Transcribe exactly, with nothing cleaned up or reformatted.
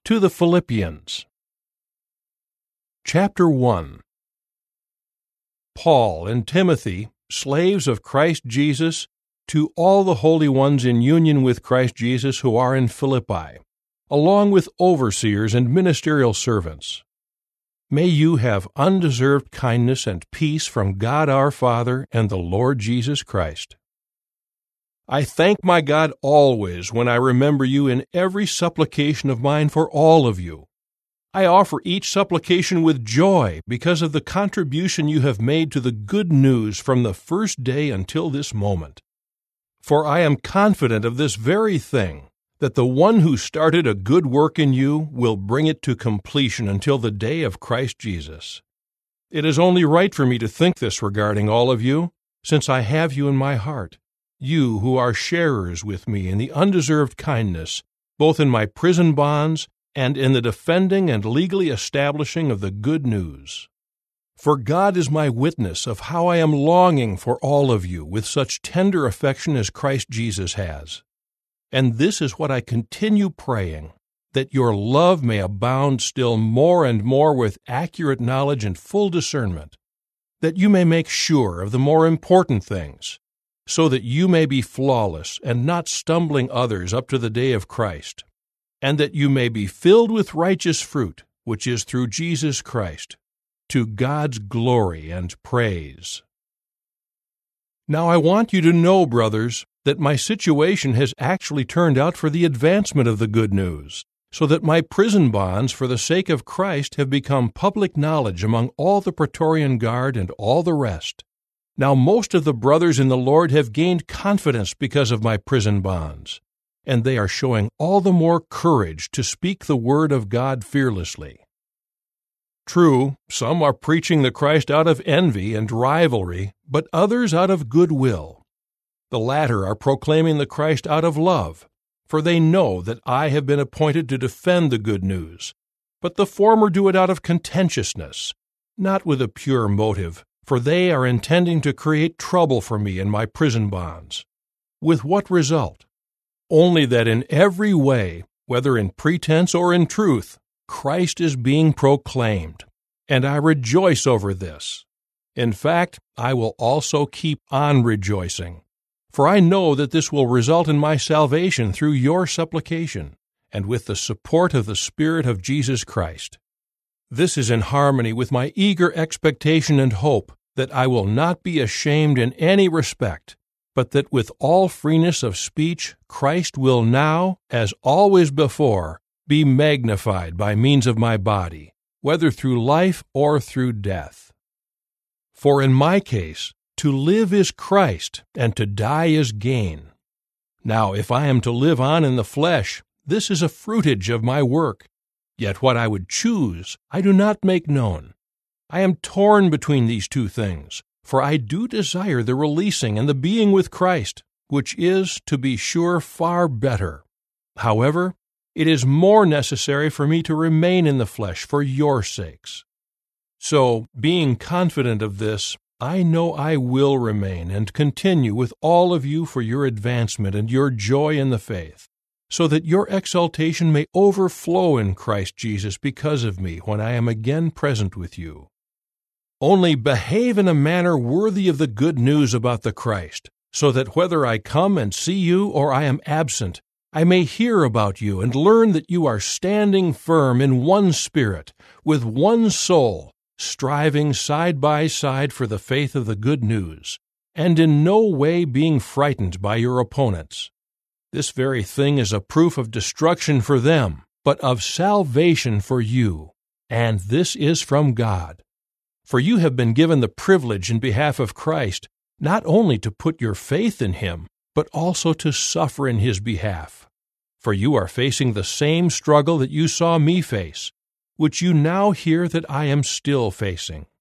To the Philippians. Chapter one. Paul and Timothy, slaves of Christ Jesus, to all the holy ones in union with Christ Jesus who are in Philippi, along with overseers and ministerial servants. May you have undeserved kindness and peace from God our Father and the Lord Jesus Christ. I thank my God always when I remember you in every supplication of mine for all of you. I offer each supplication with joy because of the contribution you have made to the good news from the first day until this moment. For I am confident of this very thing, that the one who started a good work in you will bring it to completion until the day of Christ Jesus. It is only right for me to think this regarding all of you, since I have you in my heart, you who are sharers with me in the undeserved kindness, both in my prison bonds and in the defending and legally establishing of the good news. For God is my witness of how I am longing for all of you with such tender affection as Christ Jesus has. And this is what I continue praying, that your love may abound still more and more with accurate knowledge and full discernment, that you may make sure of the more important things, so that you may be flawless and not stumbling others up to the day of Christ, and that you may be filled with righteous fruit, which is through Jesus Christ, to God's glory and praise. Now I want you to know, brothers, that my situation has actually turned out for the advancement of the good news, so that my prison bonds for the sake of Christ have become public knowledge among all the Praetorian Guard and all the rest. Now most of the brothers in the Lord have gained confidence because of my prison bonds, and they are showing all the more courage to speak the word of God fearlessly. True, some are preaching the Christ out of envy and rivalry, but others out of goodwill. The latter are proclaiming the Christ out of love, for they know that I have been appointed to defend the good news, but the former do it out of contentiousness, not with a pure motive, for they are intending to create trouble for me in my prison bonds. With what result? Only that in every way, whether in pretense or in truth, Christ is being proclaimed, and I rejoice over this. In fact, I will also keep on rejoicing, for I know that this will result in my salvation through your supplication, and with the support of the Spirit of Jesus Christ. This is in harmony with my eager expectation and hope that I will not be ashamed in any respect, but that with all freeness of speech Christ will now, as always before, be magnified by means of my body, whether through life or through death. For in my case, to live is Christ, and to die is gain. Now, if I am to live on in the flesh, this is a fruitage of my work. Yet what I would choose, I do not make known. I am torn between these two things, for I do desire the releasing and the being with Christ, which is, to be sure, far better. However, it is more necessary for me to remain in the flesh for your sakes. So, being confident of this, I know I will remain and continue with all of you for your advancement and your joy in the faith, so that your exaltation may overflow in Christ Jesus because of me when I am again present with you. Only behave in a manner worthy of the good news about the Christ, so that whether I come and see you or I am absent, I may hear about you and learn that you are standing firm in one spirit, with one soul, striving side by side for the faith of the good news, and in no way being frightened by your opponents. This very thing is a proof of destruction for them, but of salvation for you, and this is from God. For you have been given the privilege in behalf of Christ, not only to put your faith in Him, but also to suffer in His behalf. For you are facing the same struggle that you saw me face, which you now hear that I am still facing.